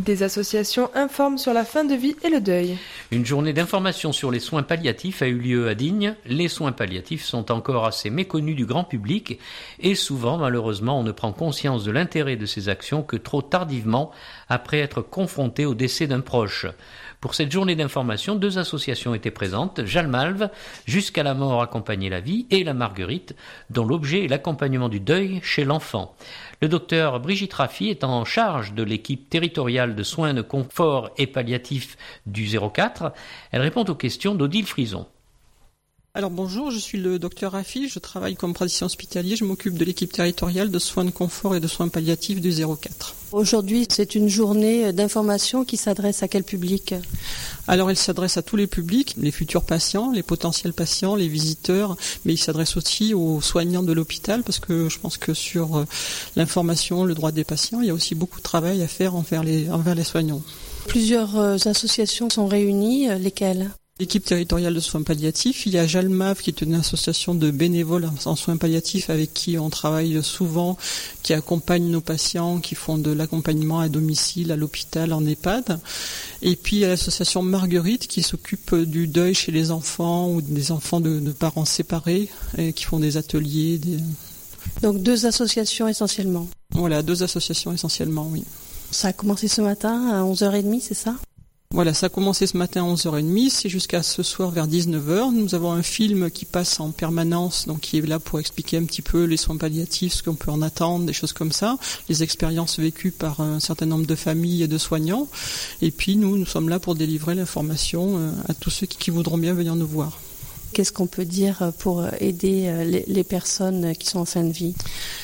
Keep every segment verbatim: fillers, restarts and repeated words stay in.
Des associations informent sur la fin de vie et le deuil. Une journée d'information sur les soins palliatifs a eu lieu à Digne. Les soins palliatifs sont encore assez méconnus du grand public et souvent, malheureusement, on ne prend conscience de l'intérêt de ces actions que trop tardivement après être confronté au décès d'un proche. Pour cette journée d'information, deux associations étaient présentes, Jalmalve, Jusqu'à la mort accompagner la vie, et La Marguerite, dont l'objet est l'accompagnement du deuil chez l'enfant. Le docteur Brigitte Raffi est en charge de l'équipe territoriale de soins de confort et palliatifs du zéro quatre. Elle répond aux questions d'Odile Frison. Alors bonjour, je suis le docteur Raffi, je travaille comme praticien hospitalier, je m'occupe de l'équipe territoriale de soins de confort et de soins palliatifs du zéro quatre. Aujourd'hui, c'est une journée d'information qui s'adresse à quel public ? Alors elle s'adresse à tous les publics, les futurs patients, les potentiels patients, les visiteurs, mais il s'adresse aussi aux soignants de l'hôpital parce que je pense que sur l'information, le droit des patients, il y a aussi beaucoup de travail à faire envers les, envers les soignants. Plusieurs associations sont réunies, lesquelles ? L'équipe territoriale de soins palliatifs, il y a Jalmav qui est une association de bénévoles en soins palliatifs avec qui on travaille souvent, qui accompagne nos patients, qui font de l'accompagnement à domicile, à l'hôpital, en EHPAD. Et puis il y a l'association Marguerite qui s'occupe du deuil chez les enfants ou des enfants de, de parents séparés et qui font des ateliers. Des... Donc deux associations essentiellement. Voilà, deux associations essentiellement, oui. Ça a commencé ce matin à onze heures trente, c'est ça ? Voilà, ça a commencé ce matin à onze heures trente, c'est jusqu'à ce soir vers dix-neuf heures. Nous avons un film qui passe en permanence, donc qui est là pour expliquer un petit peu les soins palliatifs, ce qu'on peut en attendre, des choses comme ça, les expériences vécues par un certain nombre de familles et de soignants. Et puis nous, nous sommes là pour délivrer l'information à tous ceux qui voudront bien venir nous voir. Qu'est-ce qu'on peut dire pour aider les personnes qui sont en fin de vie ?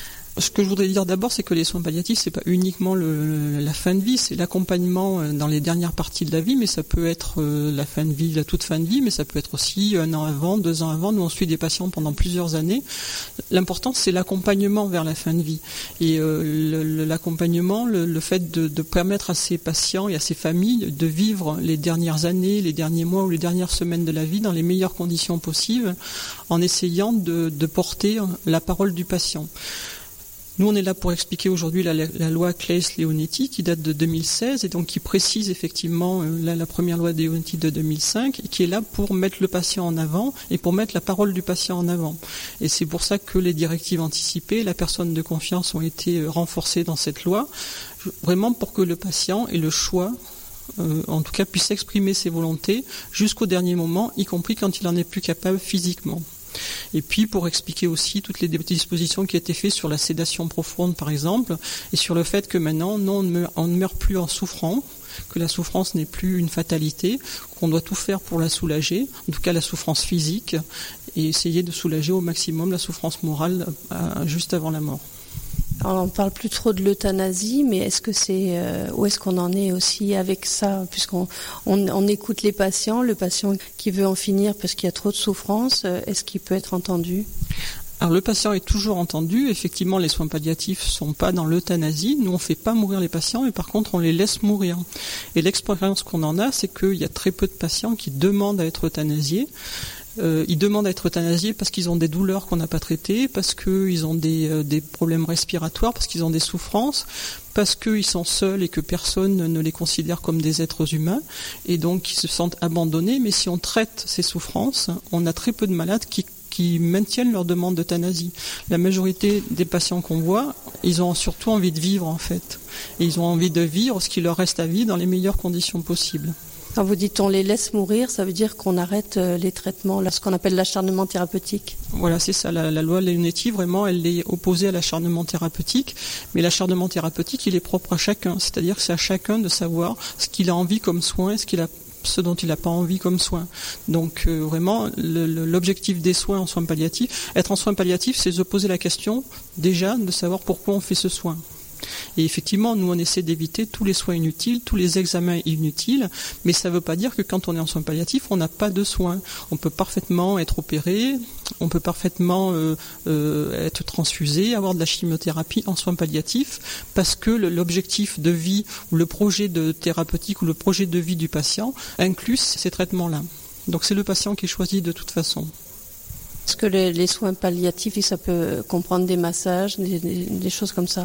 Ce que je voudrais dire d'abord, c'est que les soins palliatifs, c'est pas uniquement le, la fin de vie, c'est l'accompagnement dans les dernières parties de la vie, mais ça peut être la fin de vie, la toute fin de vie, mais ça peut être aussi un an avant, deux ans avant. Nous, on suit des patients pendant plusieurs années. L'important, c'est l'accompagnement vers la fin de vie. Et euh, le, l'accompagnement, le, le fait de, de permettre à ces patients et à ces familles de vivre les dernières années, les derniers mois ou les dernières semaines de la vie dans les meilleures conditions possibles, en essayant de, de porter la parole du patient. Nous, on est là pour expliquer aujourd'hui la, la loi Claeys-Leonetti qui date de deux mille seize et donc qui précise effectivement euh, la, la première loi Leonetti de deux mille cinq et qui est là pour mettre le patient en avant et pour mettre la parole du patient en avant. Et c'est pour ça que les directives anticipées, la personne de confiance ont été renforcées dans cette loi, vraiment pour que le patient ait le choix, euh, en tout cas puisse exprimer ses volontés jusqu'au dernier moment, y compris quand il n'en est plus capable physiquement. Et puis pour expliquer aussi toutes les dispositions qui étaient faites sur la sédation profonde par exemple, et sur le fait que maintenant non, on, ne meurt, on ne meurt plus en souffrant, que la souffrance n'est plus une fatalité, qu'on doit tout faire pour la soulager, en tout cas la souffrance physique, et essayer de soulager au maximum la souffrance morale euh, juste avant la mort. Alors on ne parle plus trop de l'euthanasie, mais est-ce que c'est euh, où est-ce qu'on en est aussi avec ça, puisqu'on on, on écoute les patients, le patient qui veut en finir parce qu'il y a trop de souffrance, euh, est-ce qu'il peut être entendu ? Alors le patient est toujours entendu. Effectivement, les soins palliatifs sont pas dans l'euthanasie. Nous, on fait pas mourir les patients, mais par contre, on les laisse mourir. Et l'expérience qu'on en a, c'est qu'il y a très peu de patients qui demandent à être euthanasiés. Euh, ils demandent à être euthanasiés parce qu'ils ont des douleurs qu'on n'a pas traitées, parce qu'ils ont des, euh, des problèmes respiratoires, parce qu'ils ont des souffrances, parce qu'ils sont seuls et que personne ne les considère comme des êtres humains, et donc ils se sentent abandonnés. Mais si on traite ces souffrances, on a très peu de malades qui qui maintiennent leur demande d'euthanasie. La majorité des patients qu'on voit, ils ont surtout envie de vivre en fait. Et ils ont envie de vivre ce qui leur reste à vivre dans les meilleures conditions possibles. Quand vous dites on les laisse mourir, ça veut dire qu'on arrête les traitements, ce qu'on appelle l'acharnement thérapeutique. Voilà, c'est ça. La, la loi Leonetti, vraiment, elle est opposée à l'acharnement thérapeutique. Mais l'acharnement thérapeutique, il est propre à chacun. C'est-à-dire que c'est à chacun de savoir ce qu'il a envie comme soin et ce qu'il a ce dont il n'a pas envie comme soin. Donc euh, vraiment, le, le, l'objectif des soins en soins palliatifs, être en soins palliatifs, c'est se poser la question déjà de savoir pourquoi on fait ce soin. Et effectivement, nous, on essaie d'éviter tous les soins inutiles, tous les examens inutiles, mais ça ne veut pas dire que quand on est en soins palliatifs, on n'a pas de soins. On peut parfaitement être opéré, on peut parfaitement euh, euh, être transfusé, avoir de la chimiothérapie en soins palliatifs, parce que le, l'objectif de vie, ou le projet de thérapeutique, ou le projet de vie du patient inclut ces traitements-là. Donc c'est le patient qui est choisi de toute façon. Est-ce que les, les soins palliatifs, ça peut comprendre des massages, des, des, des choses comme ça ?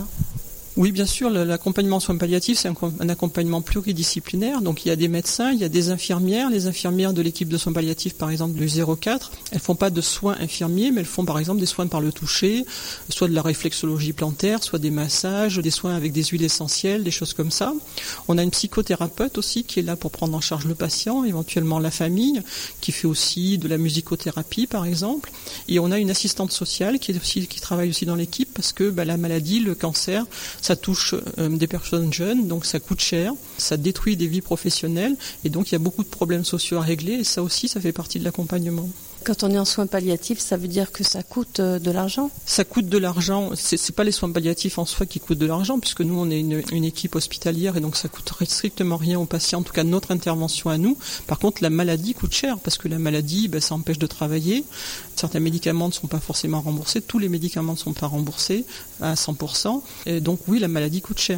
Oui, bien sûr, l'accompagnement en soins palliatifs, c'est un accompagnement pluridisciplinaire. Donc il y a des médecins, il y a des infirmières. Les infirmières de l'équipe de soins palliatifs, par exemple, du zéro quatre, elles font pas de soins infirmiers, mais elles font par exemple des soins par le toucher, soit de la réflexologie plantaire, soit des massages, des soins avec des huiles essentielles, des choses comme ça. On a une psychothérapeute aussi qui est là pour prendre en charge le patient, éventuellement la famille, qui fait aussi de la musicothérapie, par exemple. Et on a une assistante sociale qui, est aussi, qui travaille aussi dans l'équipe parce que bah, la maladie, le cancer, ça touche euh, des personnes jeunes, donc ça coûte cher, ça détruit des vies professionnelles, et donc il y a beaucoup de problèmes sociaux à régler, et ça aussi, ça fait partie de l'accompagnement. Quand on est en soins palliatifs, ça veut dire que ça coûte de l'argent ? Ça coûte de l'argent. C'est, c'est pas les soins palliatifs en soi qui coûtent de l'argent, puisque nous, on est une, une équipe hospitalière, et donc ça coûte strictement rien aux patients, en tout cas notre intervention à nous. Par contre, la maladie coûte cher, parce que la maladie, ben, ça empêche de travailler. Certains médicaments ne sont pas forcément remboursés. Tous les médicaments ne sont pas remboursés à cent pour cent. Et donc oui, la maladie coûte cher.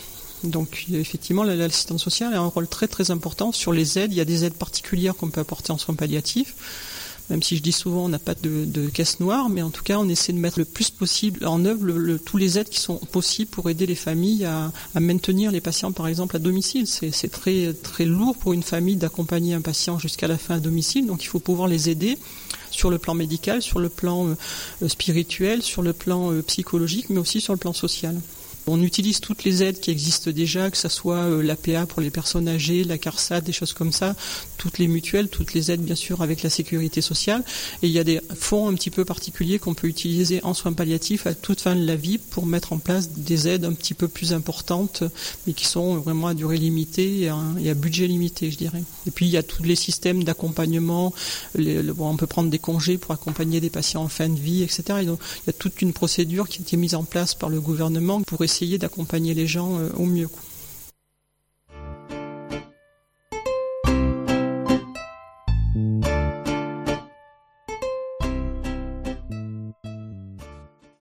Donc effectivement, l'assistante sociale a un rôle très très important sur les aides. Il y a des aides particulières qu'on peut apporter en soins palliatifs. Même si je dis souvent on n'a pas de, de caisse noire, mais en tout cas on essaie de mettre le plus possible en œuvre le, le, tous les aides qui sont possibles pour aider les familles à, à maintenir les patients par exemple à domicile. C'est, c'est très, très lourd pour une famille d'accompagner un patient jusqu'à la fin à domicile, donc il faut pouvoir les aider sur le plan médical, sur le plan euh, spirituel, sur le plan euh, psychologique, mais aussi sur le plan social. On utilise toutes les aides qui existent déjà, que ce soit l'A P A pour les personnes âgées, la CARSAT, des choses comme ça, toutes les mutuelles, toutes les aides bien sûr avec la sécurité sociale. Et il y a des fonds un petit peu particuliers qu'on peut utiliser en soins palliatifs à toute fin de la vie pour mettre en place des aides un petit peu plus importantes, mais qui sont vraiment à durée limitée et à, et à budget limité, je dirais. Et puis il y a tous les systèmes d'accompagnement. Les, le, bon, on peut prendre des congés pour accompagner des patients en fin de vie, et cetera. Et donc il y a toute une procédure qui a été mise en place par le gouvernement pour essayer d'accompagner les gens au mieux.